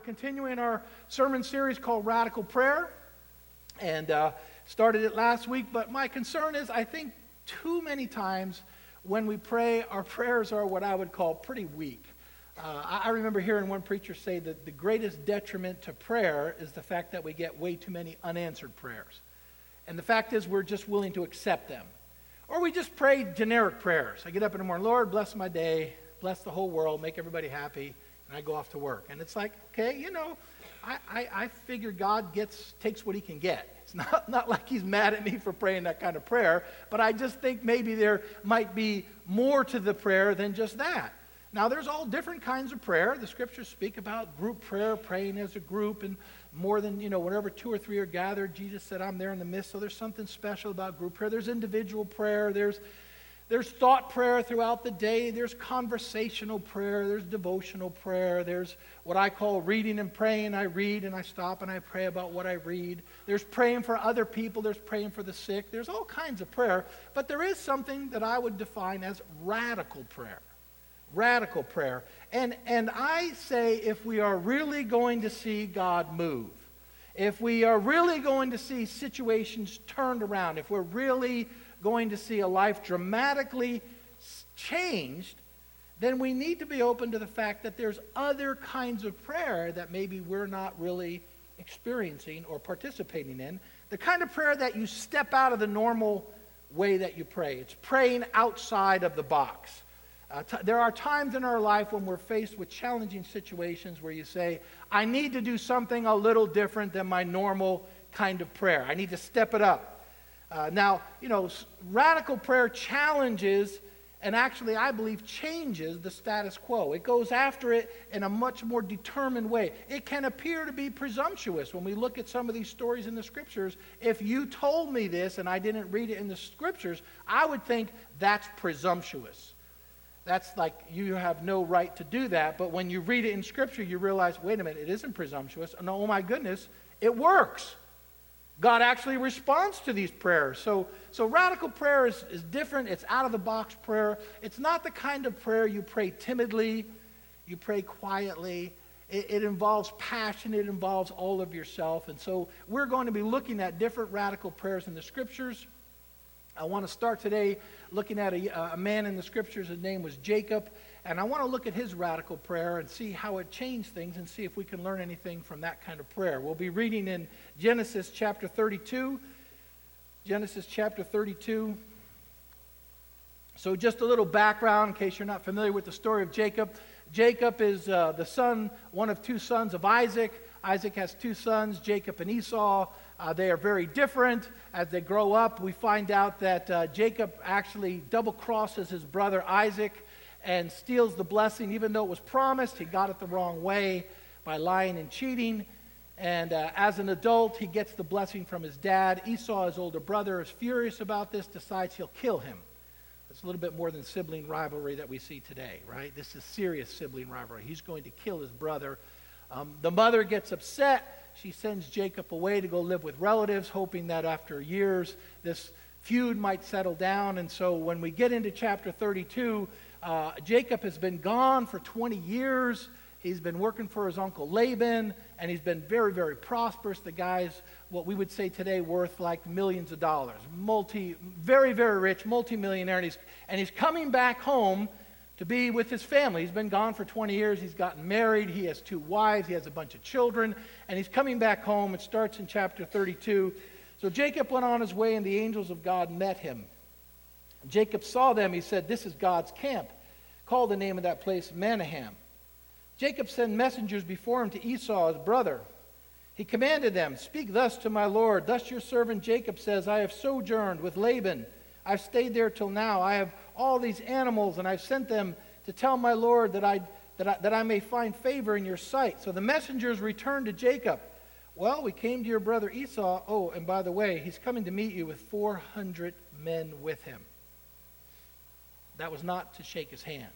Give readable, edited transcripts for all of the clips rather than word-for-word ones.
continuing our sermon series called Radical Prayer, and started it last week, but my concern is I think too many times when we pray, our prayers are what I would call pretty weak. I remember hearing one preacher say that the greatest detriment to prayer is the fact that we get way too many unanswered prayers. And the fact is we're just willing to accept them. Or we just pray generic prayers. I get up in the morning, Lord, bless my day, bless the whole world, make everybody happy, and I go off to work. And it's like, okay, I figure God takes what he can get. It's not like he's mad at me for praying that kind of prayer, but I just think maybe there might be more to the prayer than just that. Now, there's all different kinds of prayer. The scriptures speak about group prayer, praying as a group, and more than, whenever two or three are gathered, Jesus said, I'm there in the midst. So there's something special about group prayer. There's individual prayer. There's thought prayer throughout the day. There's conversational prayer. There's devotional prayer. There's what I call reading and praying. I read and I stop and I pray about what I read. There's praying for other people. There's praying for the sick. There's all kinds of prayer. But there is something that I would define as radical prayer. Radical prayer. And I say if we are really going to see God move, if we are really going to see situations turned around, if we're really going to see a life dramatically changed, then we need to be open to the fact that there's other kinds of prayer that maybe we're not really experiencing or participating in. The kind of prayer that you step out of the normal way that you pray. It's praying outside of the box. There are times in our life when we're faced with challenging situations where you say, I need to do something a little different than my normal kind of prayer. I need to step it up. Now, radical prayer challenges and actually, I believe, changes the status quo. It goes after it in a much more determined way. It can appear to be presumptuous when we look at some of these stories in the Scriptures. If you told me this and I didn't read it in the Scriptures, I would think that's presumptuous. That's like you have no right to do that. But when you read it in Scripture, you realize, wait a minute, it isn't presumptuous. And oh my goodness, it works. God actually responds to these prayers. So radical prayer is different. It's out-of-the-box prayer. It's not the kind of prayer you pray timidly, you pray quietly. It involves passion. It involves all of yourself. And so we're going to be looking at different radical prayers in the Scriptures. I want to start today looking at a man in the Scriptures. His name was Jacob. And I want to look at his radical prayer and see how it changed things and see if we can learn anything from that kind of prayer. We'll be reading in Genesis chapter 32. Genesis chapter 32. So just a little background in case you're not familiar with the story of Jacob. Jacob is the son, one of two sons of Isaac. Isaac has two sons, Jacob and Esau. They are very different. As they grow up, we find out that Jacob actually double-crosses his brother Isaac and steals the blessing. Even though it was promised, he got it the wrong way by lying and cheating. And as an adult, he gets the blessing from his dad. Esau, his older brother, is furious about this, decides he'll kill him. It's a little bit more than sibling rivalry that we see today, right? This is serious sibling rivalry. He's going to kill his brother. The mother gets upset. She sends Jacob away to go live with relatives, hoping that after years this feud might settle down. And so when we get into chapter 32, Jacob has been gone for 20 years. He's been working for his uncle Laban, and he's been very, very prosperous. The guy's, what we would say today, worth like millions of dollars. Very, very rich, multimillionaire. And he's coming back home to be with his family. He's been gone for 20 years. He's gotten married. He has two wives. He has a bunch of children. And he's coming back home. It starts in chapter 32. So Jacob went on his way, and the angels of God met him. Jacob saw them. He said, this is God's camp. Called the name of that place Manahem. Jacob sent messengers before him to Esau, his brother. He commanded them, speak thus to my Lord. Thus your servant Jacob says, I have sojourned with Laban. I've stayed there till now. I have all these animals, and I've sent them to tell my Lord that I may find favor in your sight. So the messengers returned to Jacob. Well, we came to your brother Esau. Oh, and by the way, he's coming to meet you with 400 men with him. That was not to shake his hand.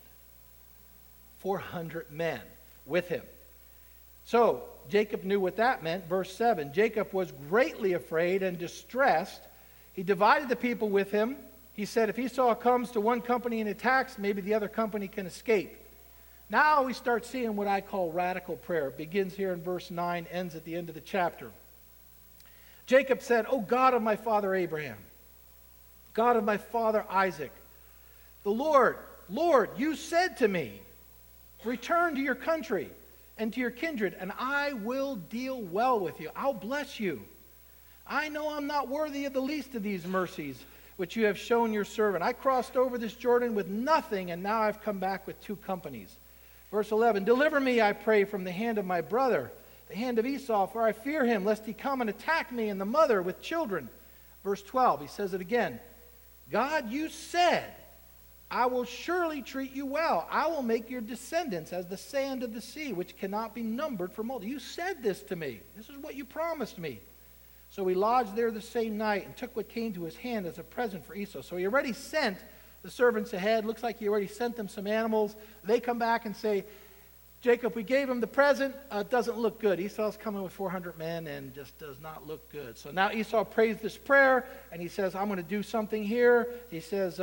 400 men with him. So Jacob knew what that meant. Verse 7, Jacob was greatly afraid and distressed. He divided the people with him. He said, if Esau comes to one company and attacks, maybe the other company can escape. Now we start seeing what I call radical prayer. It begins here in verse 9, ends at the end of the chapter. Jacob said, "O God of my father Abraham, God of my father Isaac, the Lord, you said to me, return to your country and to your kindred, and I will deal well with you. I'll bless you. I know I'm not worthy of the least of these mercies which you have shown your servant. I crossed over this Jordan with nothing, and now I've come back with 2 companies. Verse 11, deliver me, I pray, from the hand of my brother, the hand of Esau, for I fear him, lest he come and attack me and the mother with children. Verse 12, he says it again. God, you said, I will surely treat you well. I will make your descendants as the sand of the sea, which cannot be numbered for multitude. You said this to me. This is what you promised me. So he lodged there the same night and took what came to his hand as a present for Esau. So he already sent the servants ahead. Looks like he already sent them some animals. They come back and say, Jacob, we gave him the present. It doesn't look good. Esau's coming with 400 men and just does not look good. So now Esau prays this prayer, and he says, I'm going to do something here. He says,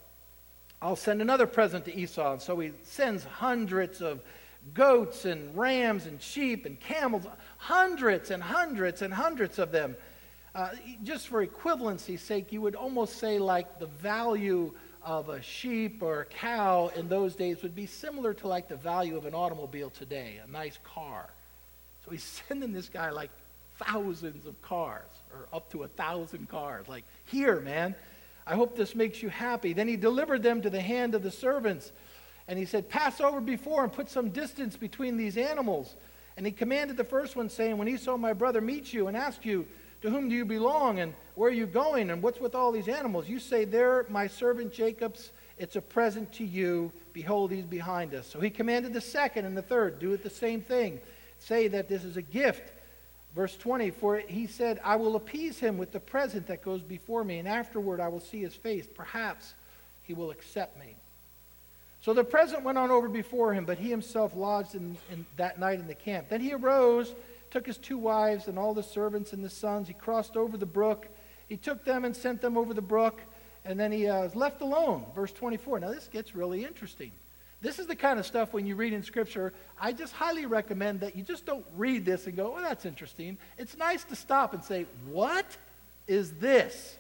I'll send another present to Esau. And so he sends hundreds of goats and rams and sheep and camels, hundreds and hundreds and hundreds of them. Just for equivalency's sake, you would almost say like the value of a sheep or a cow in those days would be similar to like the value of an automobile today, a nice car. So he's sending this guy like thousands of cars, or up to 1,000 cars. Like, here, man, I hope this makes you happy. Then he delivered them to the hand of the servants, and he said, pass over before and put some distance between these animals. And he commanded the first one, saying, when Esau my brother meets you and asks you, to whom do you belong, and where are you going, and what's with all these animals? You say, they're my servant Jacob's. It's a present to you. Behold, he's behind us. So he commanded the second and the third, do it the same thing. Say that this is a gift. Verse 20, for he said, I will appease him with the present that goes before me, and afterward I will see his face. Perhaps he will accept me. So the present went on over before him, but he himself lodged in that night in the camp. Then he arose, took his 2 wives and all the servants and the sons. He crossed over the brook. He took them and sent them over the brook, and then he was left alone. Verse 24. Now this gets really interesting. This is the kind of stuff when you read in Scripture, I just highly recommend that you just don't read this and go, oh, that's interesting. It's nice to stop and say, what is this?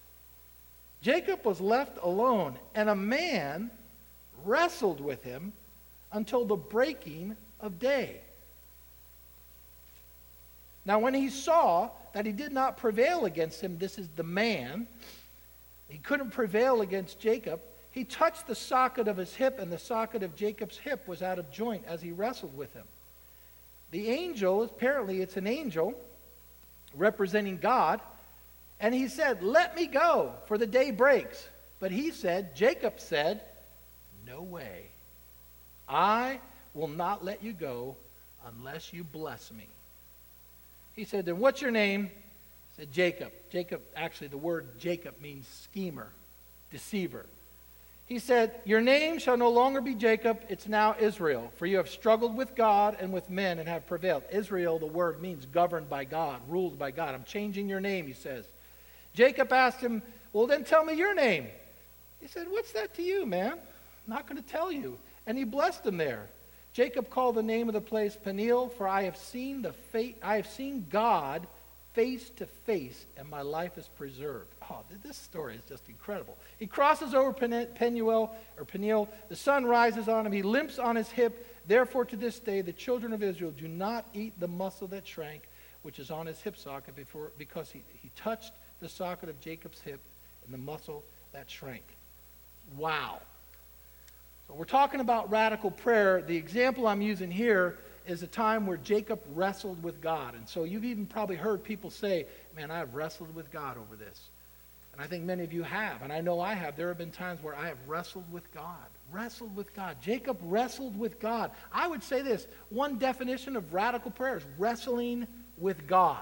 Jacob was left alone, and a man wrestled with him until the breaking of day. Now, when he saw that he did not prevail against him, this is the man, he couldn't prevail against Jacob, he touched the socket of his hip, and the socket of Jacob's hip was out of joint as he wrestled with him. The angel, apparently it's an angel representing God, and he said, let me go, for the day breaks. But he said, Jacob said, no way. I will not let you go unless you bless me. He said, then what's your name? He said, Jacob. Jacob, actually the word Jacob means schemer, deceiver. He said, your name shall no longer be Jacob, it's now Israel, for you have struggled with God and with men and have prevailed. Israel, the word means governed by God, ruled by God. I'm changing your name, he says. Jacob asked him, well then tell me your name. He said, what's that to you, man? I'm not going to tell you. And he blessed him there. Jacob called the name of the place Peniel, for I have seen God face to face, and my life is preserved. Oh, this story is just incredible. He crosses over Peniel. The sun rises on him. He limps on his hip. Therefore, to this day, the children of Israel do not eat the muscle that shrank, which is on his hip socket, because he touched the socket of Jacob's hip and the muscle that shrank. Wow. So we're talking about radical prayer. The example I'm using here is a time where Jacob wrestled with God. And so you've even probably heard people say, man, I've wrestled with God over this. And I think many of you have, and I know I have. There have been times where I have wrestled with God. Wrestled with God. Jacob wrestled with God. I would say this, one definition of radical prayer is wrestling with God.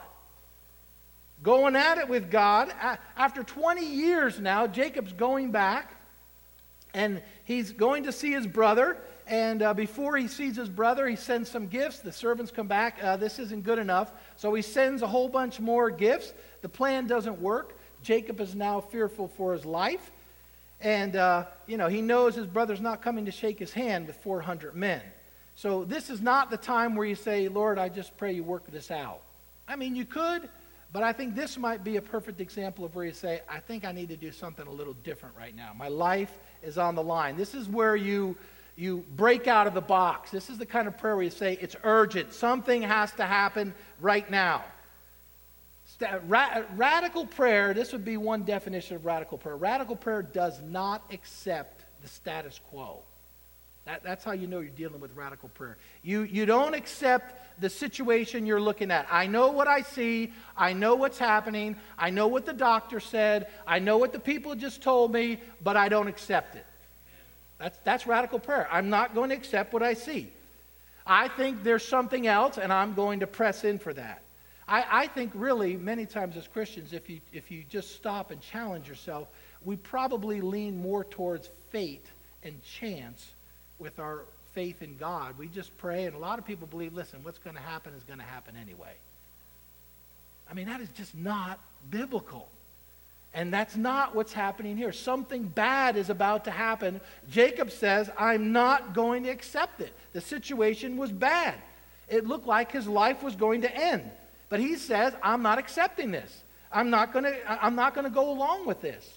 Going at it with God. After 20 years now, Jacob's going back, and he's going to see his brother. And before he sees his brother, he sends some gifts. The servants come back. This isn't good enough. So he sends a whole bunch more gifts. The plan doesn't work. Jacob is now fearful for his life. And, he knows his brother's not coming to shake his hand with 400 men. So this is not the time where you say, Lord, I just pray you work this out. I mean, you could, but I think this might be a perfect example of where you say, I think I need to do something a little different right now. My life is on the line. This is where you break out of the box. This is the kind of prayer where you say, it's urgent. Something has to happen right now. Radical prayer, this would be one definition of radical prayer. Radical prayer does not accept the status quo. That's how you know you're dealing with radical prayer. You don't accept the situation you're looking at. I know what I see. I know what's happening. I know what the doctor said. I know what the people just told me, but I don't accept it. That's radical prayer. I'm not going to accept what I see. I think there's something else, and I'm going to press in for that. I think really many times as Christians, if you just stop and challenge yourself, we probably lean more towards fate and chance with our faith in God. We just pray, and a lot of people believe, listen, what's going to happen is going to happen anyway. I mean, that is just not biblical. And that's not what's happening here. Something bad is about to happen. Jacob says, I'm not going to accept it. The situation was bad. It looked like his life was going to end. But he says, I'm not accepting this. I'm not going to go along with this.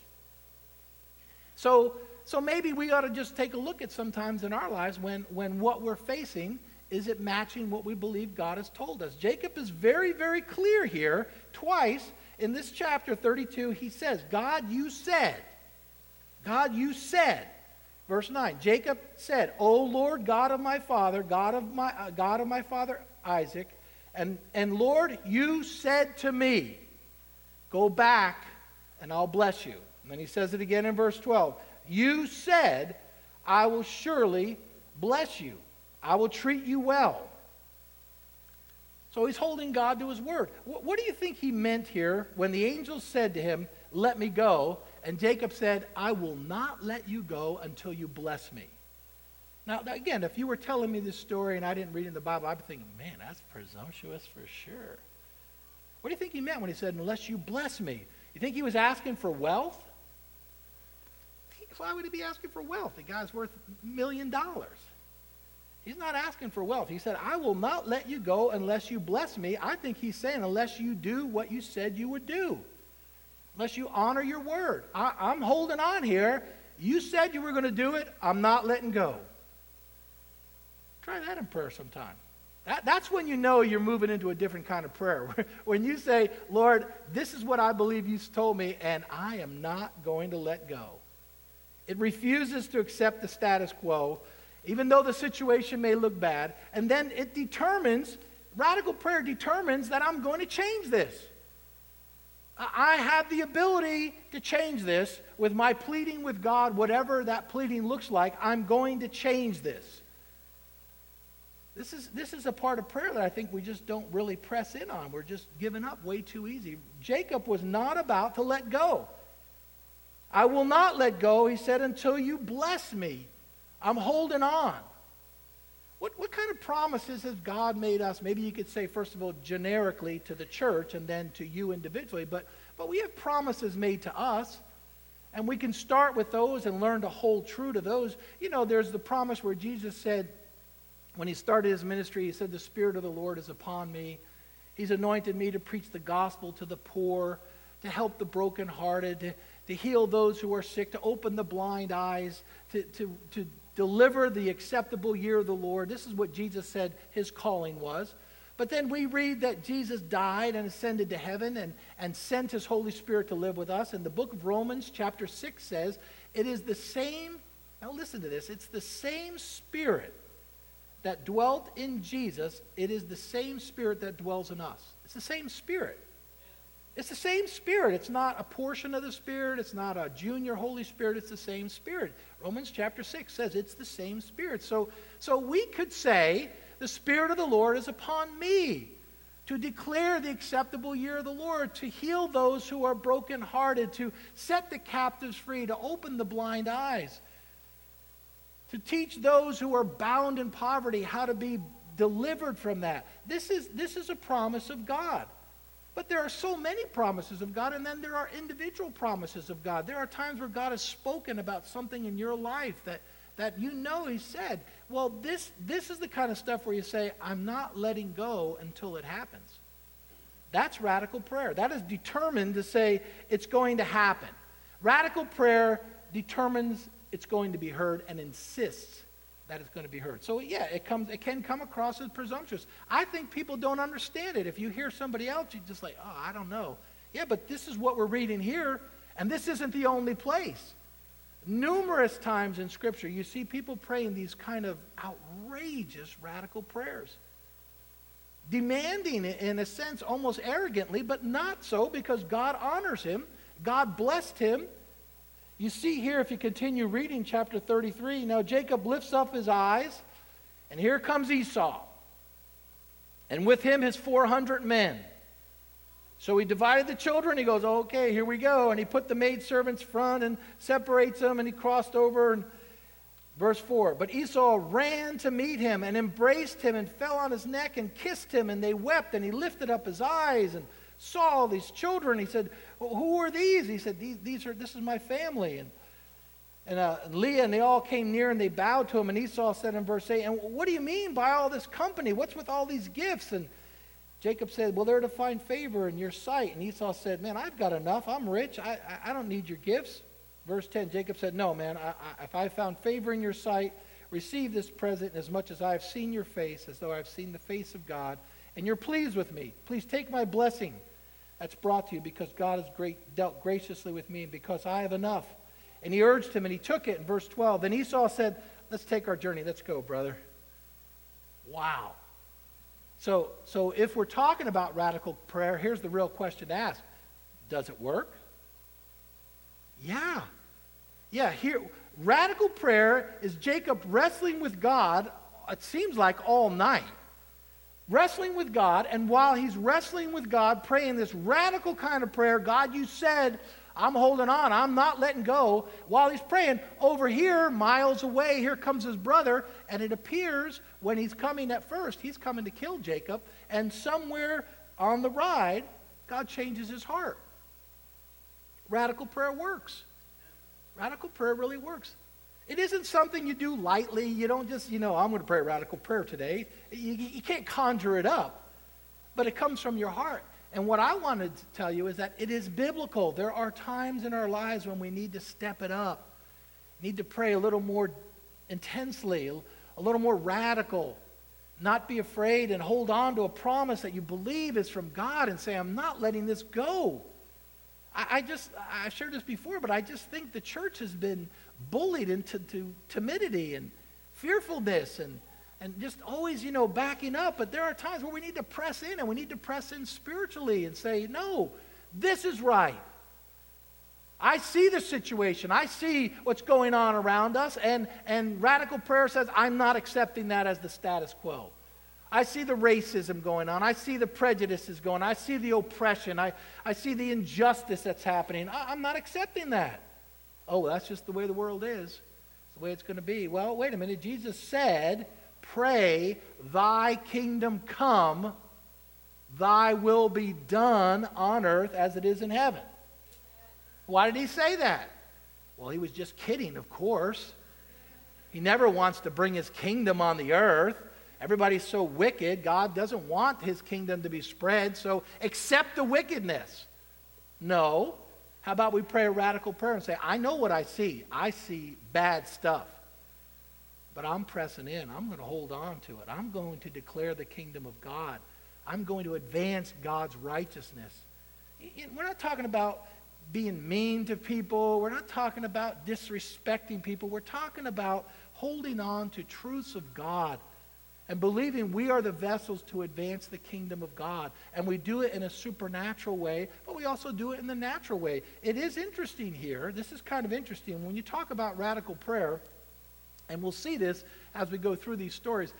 So maybe we ought to just take a look at sometimes in our lives when what we're facing, is it matching what we believe God has told us? Jacob is very, very clear here. Twice in this chapter 32, he says, God, you said. God, you said. Verse 9, Jacob said, O Lord, God of my father, God of my father Isaac, and Lord, you said to me, go back and I'll bless you. And then he says it again in verse 12. You said, I will surely bless you. I will treat you well. So he's holding God to his word. What do you think he meant here when the angel said to him, let me go, and Jacob said, I will not let you go until you bless me? Now, again, if you were telling me this story and I didn't read it in the Bible, I'd be thinking, man, that's presumptuous for sure. What do you think he meant when he said, unless you bless me? You think he was asking for wealth? Why would he be asking for wealth? The guy's worth $1 million. He's not asking for wealth. He said, I will not let you go unless you bless me. I think he's saying, unless you do what you said you would do. Unless you honor your word. I'm holding on here. You said you were going to do it. I'm not letting go. Try that in prayer sometime. That's when you know you're moving into a different kind of prayer. When you say, Lord, this is what I believe you told me, and I am not going to let go. It refuses to accept the status quo, even though the situation may look bad. And then it determines, radical prayer determines that I'm going to change this. I have the ability to change this with my pleading with God, whatever that pleading looks like. I'm going to change this. This is a part of prayer that I think we just don't really press in on. We're just giving up way too easy. Jacob was not about to let go. I will not let go, he said, until you bless me. I'm holding on. What kind of promises has God made us? Maybe you could say, first of all, generically to the church and then to you individually. But we have promises made to us. And we can start with those and learn to hold true to those. You know, there's the promise where Jesus said, when he started his ministry, he said, the Spirit of the Lord is upon me. He's anointed me to preach the gospel to the poor, to help the brokenhearted, to heal those who are sick, to open the blind eyes, to deliver the acceptable year of the Lord. This is what Jesus said his calling was. But then we read that Jesus died and ascended to heaven and sent his Holy Spirit to live with us. And the book of Romans chapter 6 says, it is the same, now listen to this, it's the same Spirit that dwelt in Jesus, it is the same Spirit that dwells in us. It's the same Spirit. It's the same Spirit. It's not a portion of the Spirit. It's not a junior Holy Spirit. It's the same Spirit. Romans chapter 6 says it's the same Spirit. So we could say, the Spirit of the Lord is upon me to declare the acceptable year of the Lord, to heal those who are brokenhearted, to set the captives free, to open the blind eyes, to teach those who are bound in poverty how to be delivered from that. This is a promise of God. But there are so many promises of God, and then there are individual promises of God. There are times where God has spoken about something in your life that you know He said. Well, this is the kind of stuff where you say, I'm not letting go until it happens. That's radical prayer. That is determined to say it's going to happen. Radical prayer determines it's going to be heard and insists that it's going to be heard. So yeah, it can come across as presumptuous. I think people don't understand it. If you hear somebody else, you're just like, oh, I don't know. Yeah, but this is what we're reading here, and this isn't the only place. Numerous times in Scripture, you see people praying these kind of outrageous radical prayers. Demanding it in a sense almost arrogantly, but not so, because God honors him. God blessed him. You see here, if you continue reading chapter 33, now Jacob lifts up his eyes, and here comes Esau, and with him his 400 men. So he divided the children. He goes, okay, here we go. And he put the maidservants front and separates them, and he crossed over. And verse 4, but Esau ran to meet him and embraced him and fell on his neck and kissed him, and they wept. And he lifted up his eyes and saw all these children. He said, well, who are these? He said, this is my family. And Leah and they all came near and they bowed to him. And Esau said in verse 8, and what do you mean by all this company? What's with all these gifts? And Jacob said, well, they're to find favor in your sight. And Esau said, man, I've got enough. I'm rich. I don't need your gifts. Verse 10, Jacob said, no, man, if I found favor in your sight, receive this present as much as I have seen your face, as though I have seen the face of God, and you're pleased with me. Please take my blessing that's brought to you, because God has dealt graciously with me, and because I have enough. And he urged him, and he took it. In verse 12, then Esau said, let's take our journey. Let's go, brother. Wow. So if we're talking about radical prayer, here's the real question to ask. Does it work? Yeah. Yeah, here, radical prayer is Jacob wrestling with God, it seems like all night. Wrestling with God, and while he's wrestling with God, praying this radical kind of prayer, God, you said, I'm holding on, I'm not letting go. While he's praying, over here, miles away, here comes his brother, and it appears when he's coming at first, he's coming to kill Jacob, and somewhere on the ride, God changes his heart. Radical prayer works. Radical prayer really works. It isn't something you do lightly. You don't just, I'm going to pray a radical prayer today. You can't conjure it up. But it comes from your heart. And what I wanted to tell you is that it is biblical. There are times in our lives when we need to step it up. Need to pray a little more intensely, a little more radical. Not be afraid and hold on to a promise that you believe is from God and say, I'm not letting this go. I've shared this before, but I just think the church has been bullied into timidity and fearfulness and just always, backing up. But there are times where we need to press in, and we need to press in spiritually and say, no, this is right. I see the situation. I see what's going on around us, and radical prayer says, I'm not accepting that as the status quo. I see the racism going on. I see the prejudices going on. I see the oppression. I see the injustice that's happening. I'm not accepting that. Oh, that's just the way the world is. It's the way it's going to be. Well, wait a minute. Jesus said, pray, thy kingdom come, thy will be done on earth as it is in heaven. Why did he say that? Well, he was just kidding, of course. He never wants to bring his kingdom on the earth. Everybody's so wicked. God doesn't want his kingdom to be spread, so accept the wickedness. No. How about we pray a radical prayer and say, I know what I see. I see bad stuff. But I'm pressing in. I'm going to hold on to it. I'm going to declare the kingdom of God. I'm going to advance God's righteousness. We're not talking about being mean to people. We're not talking about disrespecting people. We're talking about holding on to truths of God and believing we are the vessels to advance the kingdom of God. And we do it in a supernatural way, but we also do it in the natural way. It is interesting here. This is kind of interesting. When you talk about radical prayer, and we'll see this as we go through these stories,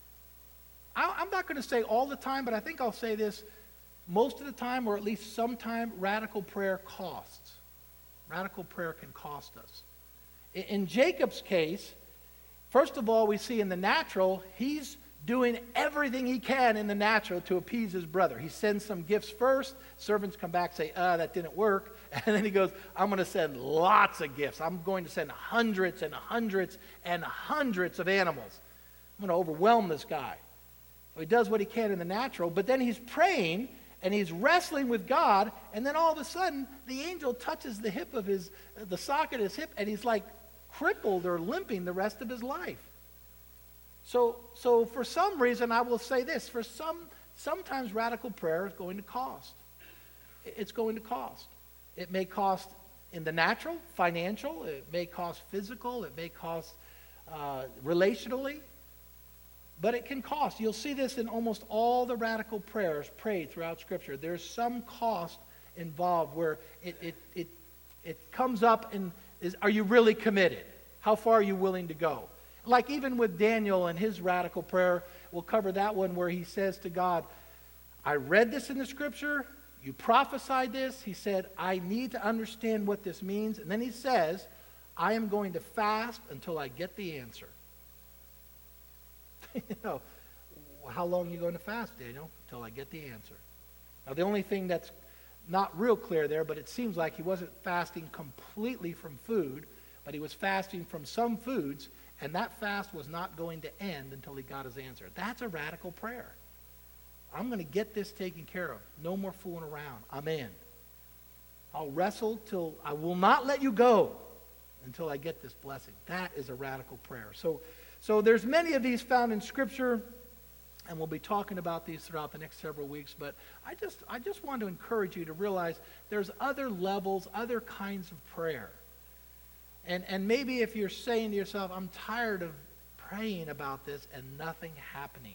I'm not going to say all the time, but I think I'll say this most of the time, or at least sometime, radical prayer costs. Radical prayer can cost us. In Jacob's case, first of all, we see in the natural, he's doing everything he can in the natural to appease his brother. He sends some gifts first. Servants come back and say, that didn't work. And then he goes, I'm going to send lots of gifts. I'm going to send hundreds and hundreds and hundreds of animals. I'm going to overwhelm this guy. So he does what he can in the natural, but then he's praying and he's wrestling with God, and then all of a sudden the angel touches the hip of the socket of his hip, and he's like crippled or limping the rest of his life. So for some reason, I will say this, sometimes radical prayer is going to cost. It's going to cost. It may cost in the natural, financial, it may cost physical, it may cost relationally, but it can cost. You'll see this in almost all the radical prayers prayed throughout Scripture. There's some cost involved where it comes up and are you really committed? How far are you willing to go? Like even with Daniel and his radical prayer, we'll cover that one where he says to God, I read this in the Scripture, you prophesied this. He said, I need to understand what this means. And then he says, I am going to fast until I get the answer. How long are you going to fast, Daniel? Until I get the answer. Now, the only thing that's not real clear there, but it seems like he wasn't fasting completely from food, but he was fasting from some foods, and that fast was not going to end until he got his answer. That's a radical prayer. I'm going to get this taken care of. No more fooling around. I'm in. I'll wrestle till I will not let you go until I get this blessing. That is a radical prayer. So there's many of these found in Scripture, and we'll be talking about these throughout the next several weeks, but I just want to encourage you to realize there's other levels, other kinds of prayer. And maybe if you're saying to yourself, I'm tired of praying about this and nothing happening,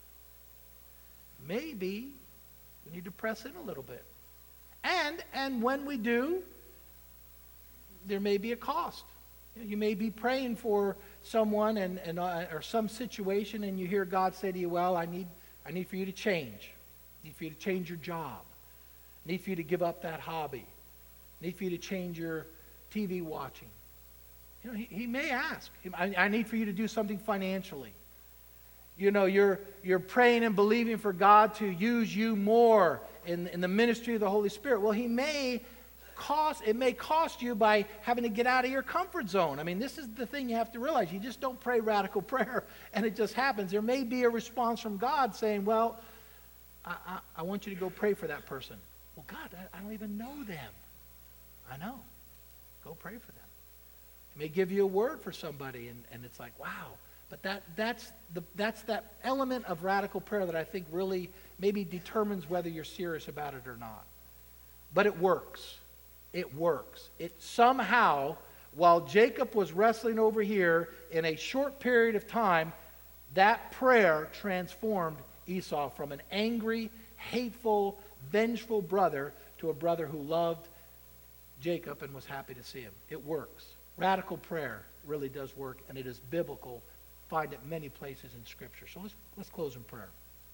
maybe we need to press in a little bit. And when we do, there may be a cost. You may be praying for someone or some situation, and you hear God say to you, well, I need for you to change. I need for you to change your job. I need for you to give up that hobby. I need for you to change your TV watching. He may ask. I need for you to do something financially. You're praying and believing for God to use you more in the ministry of the Holy Spirit. Well, it may cost you by having to get out of your comfort zone. I mean, this is the thing you have to realize. You just don't pray radical prayer and it just happens. There may be a response from God saying, well, I want you to go pray for that person. Well, God, I don't even know them. I know. Go pray for them. He may give you a word for somebody, and it's like, wow. But that's that element of radical prayer that I think really maybe determines whether you're serious about it or not. But it works. It works. It somehow, while Jacob was wrestling over here, in a short period of time, that prayer transformed Esau from an angry, hateful, vengeful brother to a brother who loved Jacob and was happy to see him. It works. Radical prayer really does work, and it is biblical. Find it many places in Scripture. So let's close in prayer.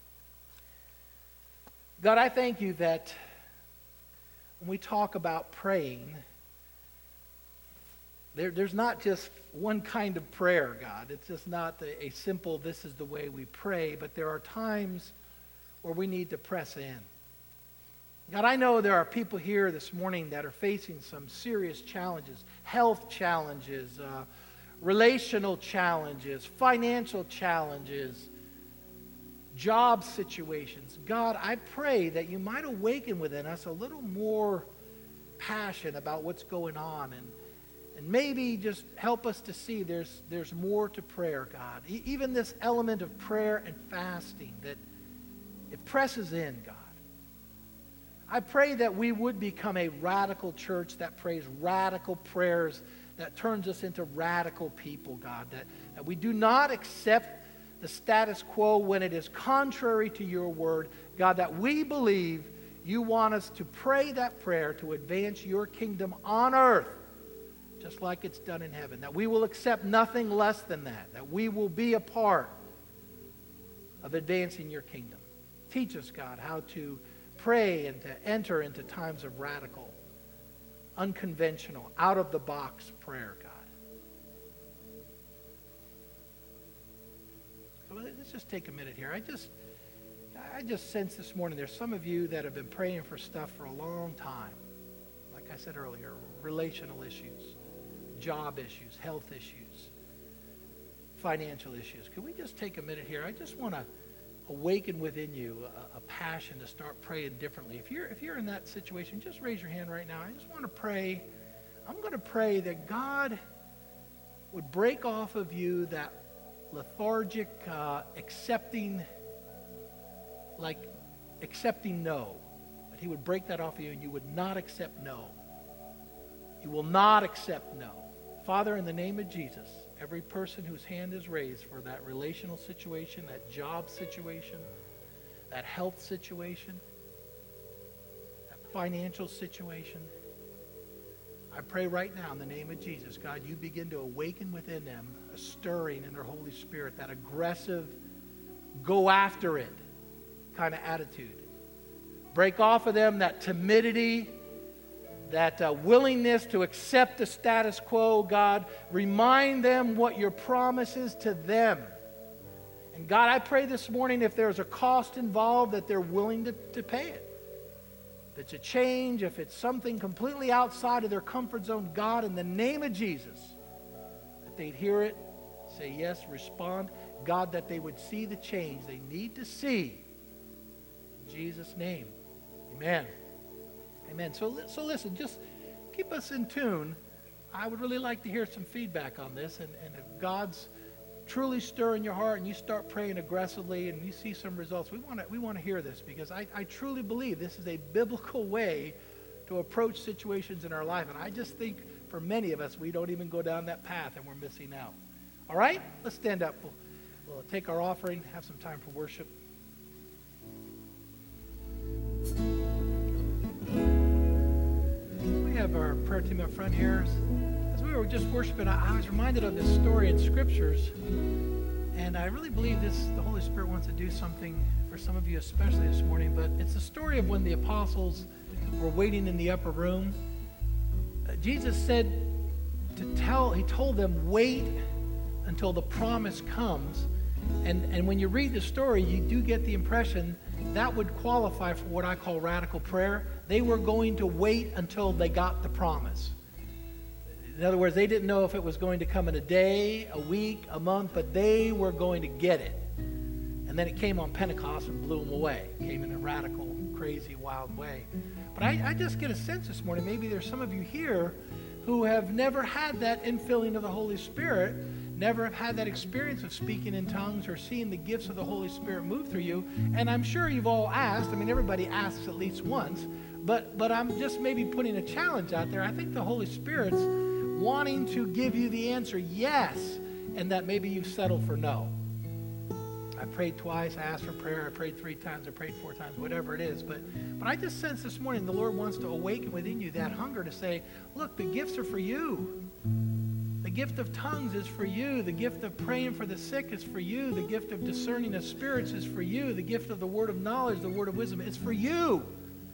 God, I thank you that when we talk about praying, there's not just one kind of prayer, God. It's just not a simple, this is the way we pray, but there are times where we need to press in. God, I know there are people here this morning that are facing some serious challenges, health challenges, relational challenges, financial challenges, job situations. God, I pray that you might awaken within us a little more passion about what's going on, and maybe just help us to see there's more to prayer, God. Even this element of prayer and fasting, that it presses in, God. I pray that we would become a radical church that prays radical prayers, that turns us into radical people, God. That we do not accept the status quo when it is contrary to your word. God, that we believe you want us to pray that prayer to advance your kingdom on earth, just like it's done in heaven. That we will accept nothing less than that. That we will be a part of advancing your kingdom. Teach us, God, how to pray and to enter into times of radical, unconventional, out-of-the-box prayer, God. So let's just take a minute here. I just sense this morning there's some of you that have been praying for stuff for a long time. Like I said earlier, relational issues, job issues, health issues, financial issues. Could we just take a minute here? I just want to awaken within you a passion to start praying differently. If you're in that situation, just raise your hand right now. I just want to pray. I'm going to pray that God would break off of you that lethargic accepting no. That he would break that off of you and you would not accept no. You will not accept no. Father, in the name of Jesus, every person whose hand is raised for that relational situation, that job situation, that health situation, that financial situation, I pray right now in the name of Jesus, God, you begin to awaken within them a stirring in their Holy Spirit, that aggressive, go after it kind of attitude. Break off of them that timidity, that willingness to accept the status quo. God, remind them what your promise is to them. And God, I pray this morning if there's a cost involved that they're willing to pay it. If it's a change, if it's something completely outside of their comfort zone, God, in the name of Jesus, that they'd hear it, say yes, respond. God, that they would see the change they need to see. In Jesus' name, amen. Amen. So listen, just keep us in tune. I would really like to hear some feedback on this. And if God's truly stirring your heart and you start praying aggressively and you see some results, we want to hear this, because I truly believe this is a biblical way to approach situations in our life. And I just think for many of us, we don't even go down that path and we're missing out. All right? Let's stand up. We'll take our offering, have some time for worship. We have our prayer team up front here. As we were just worshiping, I was reminded of this story in Scriptures, and I really believe the Holy Spirit wants to do something for some of you, especially this morning. But it's a story of when the apostles were waiting in the upper room. Jesus said he told them, wait until the promise comes. And when you read the story, you do get the impression that would qualify for what I call radical prayer. They were going to wait until they got the promise. In other words, they didn't know if it was going to come in a day, a week, a month, but they were going to get it. And then it came on Pentecost and blew them away. It came in a radical, crazy, wild way. But I just get a sense this morning, maybe there's some of you here who have never had that infilling of the Holy Spirit, never have had that experience of speaking in tongues or seeing the gifts of the Holy Spirit move through you. And I'm sure you've all asked. I mean, everybody asks at least once. But I'm just maybe putting a challenge out there. I think the Holy Spirit's wanting to give you the answer yes, and that maybe you've settled for no. I prayed twice, I asked for prayer, I prayed 3 times, I prayed 4 times, whatever it is. But I just sense this morning the Lord wants to awaken within you that hunger to say, look, the gifts are for you. The gift of tongues is for you. The gift of praying for the sick is for you. The gift of discerning of spirits is for you. The gift of the word of knowledge, the word of wisdom, is for you.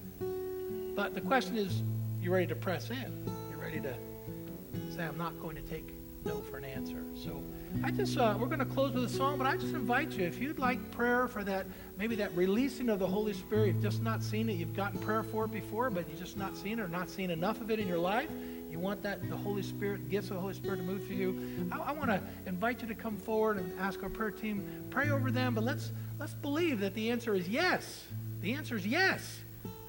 But the question is, you ready to press in? You're ready to say, I'm not going to take no for an answer. So I just, we're going to close with a song, but I just invite you, if you'd like prayer for that, maybe that releasing of the Holy Spirit, you've just not seen it, you've gotten prayer for it before, but you've just not seen it or not seen enough of it in your life, you want that, the Holy Spirit, gifts of the Holy Spirit to move through you, I want to invite you to come forward and ask our prayer team, pray over them, but let's believe that the answer is yes. The answer is yes.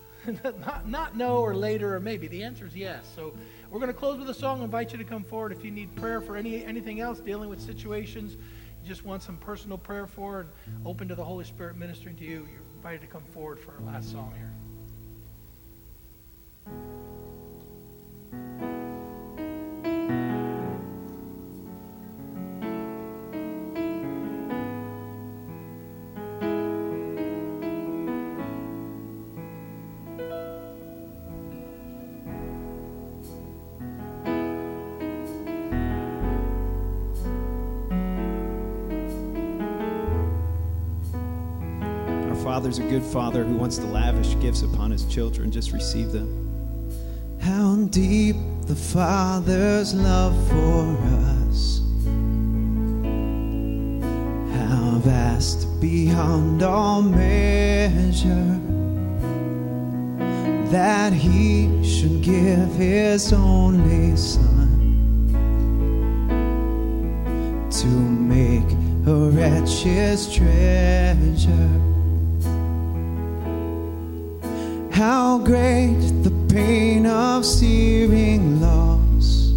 not no or later or maybe. The answer is yes. So we're going to close with a song. I invite you to come forward if you need prayer for anything else, dealing with situations you just want some personal prayer for, and open to the Holy Spirit ministering to you. You're invited to come forward for our last song here. Father's a good father who wants to lavish gifts upon his children. Just receive them. How deep the Father's love for us. How vast beyond all measure, that he should give his only Son to make a wretch his treasure. How great the pain of searing loss!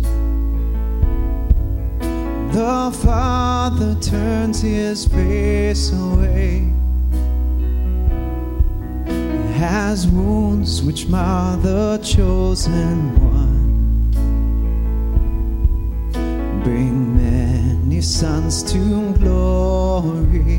The Father turns his face away, has wounds which mar the chosen one, bring many sons to glory.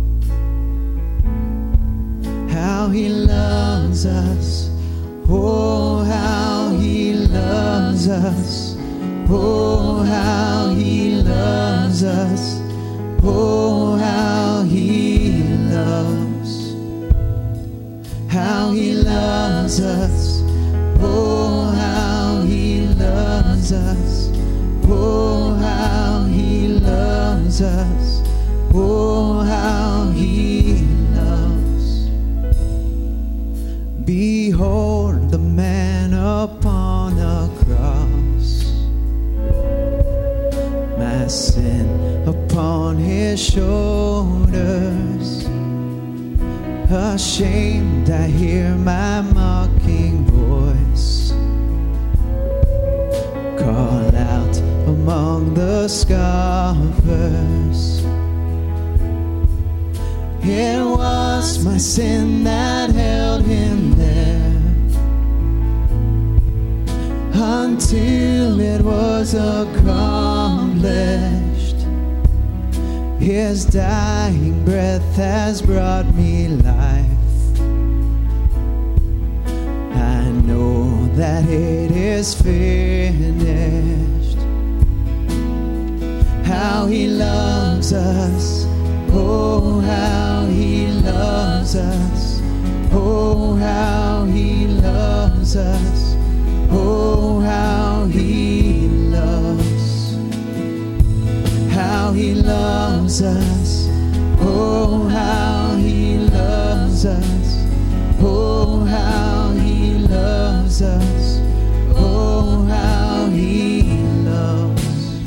How he loves us, oh how he loves us, oh how he loves us, oh how he loves, how he loves us, oh how he loves us, oh how he loves us, oh how he loves. Behold the man upon a cross, my sin upon his shoulders. Ashamed I hear my mocking voice call out among the scoffers. It was my sin that held him there until it was accomplished. His dying breath has brought me life. I know that it is finished. How he loves us, oh how he loves us, oh how he loves us, oh how he loves, how he loves us, oh how he loves us, oh how he loves us, oh how he loves.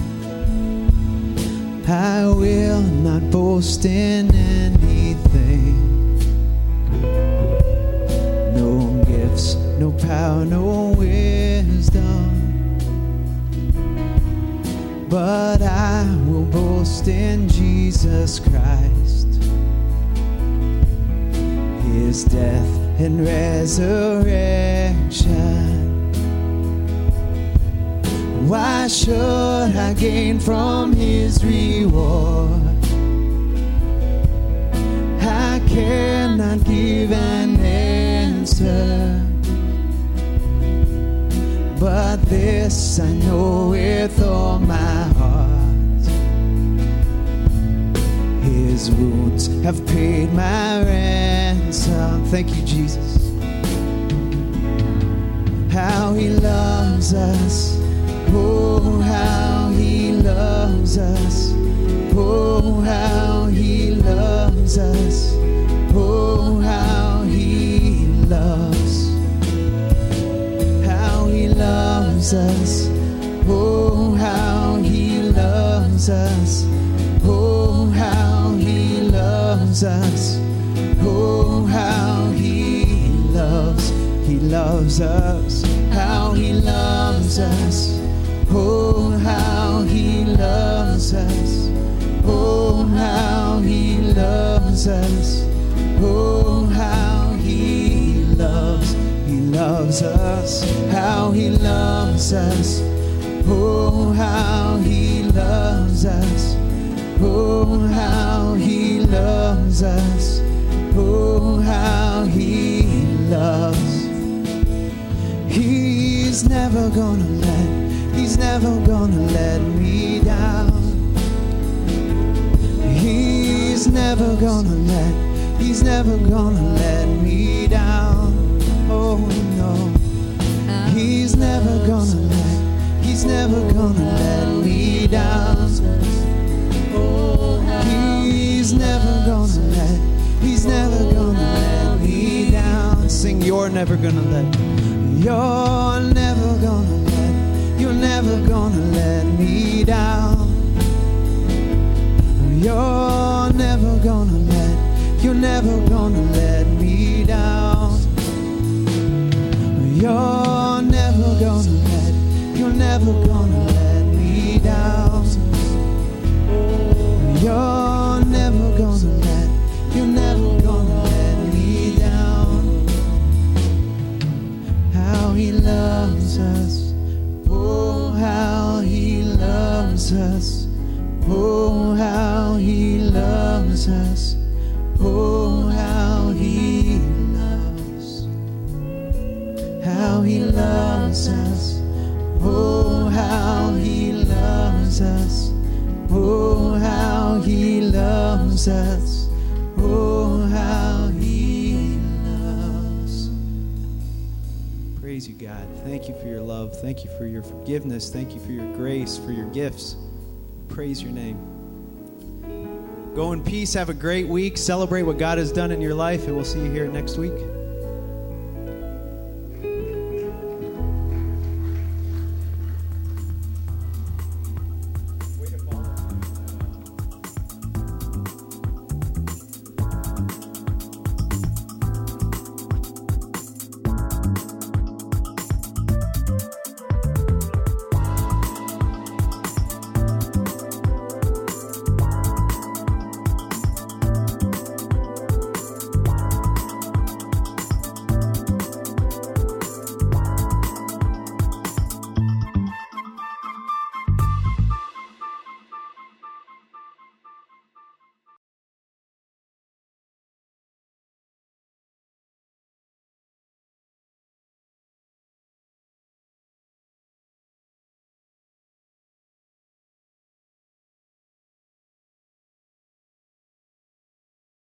I will not boast in anything, no gifts, no power, no wisdom, but I will boast in Jesus Christ, his death and resurrection. Why should I gain from his reward? I cannot give an answer, but this I know with all my heart: his wounds have paid my ransom. Thank you, Jesus. How he loves us, oh how he loves us, oh how he loves us, oh how he loves, how he loves us, oh how he loves us, oh how he loves us, oh how he loves, he loves us, how he loves us, oh how he loves us, oh how he loves us, oh how he loves, he loves us, how he loves us, oh how he loves us, oh how he loves us, oh how he loves. He's never gonna let me down. He's never gonna let me down. Oh no. He's never gonna let me down. He's He's never gonna let me down. Sing, you're never gonna let me down. You're never gonna let me down. You're never gonna let me down. You're never gonna let me down. How he loves us. Oh, how he loves us. Oh, how he loves us. Oh, how he loves. How he loves us. Oh, how he loves us. Oh, how he loves us. Oh, how he loves. Praise you, God. Thank you for your love. Thank you for your forgiveness. Thank you for your grace, for your gifts. Praise your name. Go in peace. Have a great week. Celebrate what God has done in your life, and we'll see you here next week.